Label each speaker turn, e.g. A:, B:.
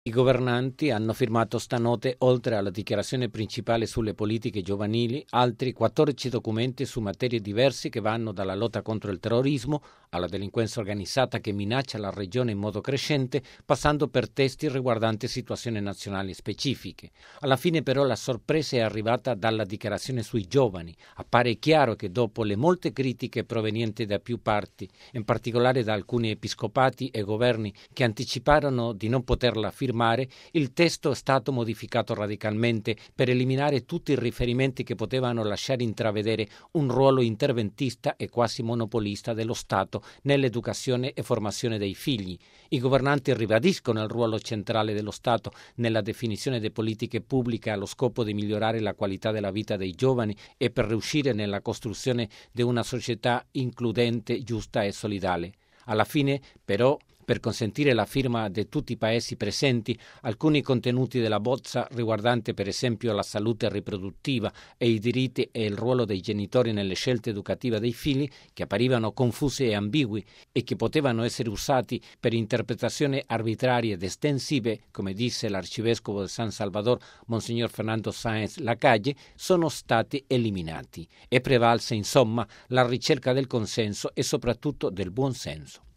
A: I governanti hanno firmato stanotte, oltre alla dichiarazione principale sulle politiche giovanili, altri 14 documenti su materie diverse che vanno dalla lotta contro il terrorismo alla delinquenza organizzata che minaccia la regione in modo crescente, passando per testi riguardanti situazioni nazionali specifiche. Alla fine però la sorpresa è arrivata dalla dichiarazione sui giovani. Appare chiaro che dopo le molte critiche provenienti da più parti, in particolare da alcuni episcopati e governi che anticiparono di non poterla firmare, il testo è stato modificato radicalmente per eliminare tutti i riferimenti che potevano lasciare intravedere un ruolo interventista e quasi monopolista dello Stato nell'educazione e formazione dei figli. I governanti ribadiscono il ruolo centrale dello Stato nella definizione di politiche pubbliche allo scopo di migliorare la qualità della vita dei giovani e per riuscire nella costruzione di una società includente, giusta e solidale. Alla fine, però, per consentire la firma di tutti i paesi presenti, alcuni contenuti della bozza riguardanti per esempio la salute riproduttiva e i diritti e il ruolo dei genitori nelle scelte educative dei figli, che apparivano confusi e ambigui e che potevano essere usati per interpretazioni arbitrarie ed estensive, come disse l'arcivescovo di San Salvador, Monsignor Fernando Sáenz Lacalle, sono stati eliminati. È prevalsa insomma la ricerca del consenso e soprattutto del buon senso.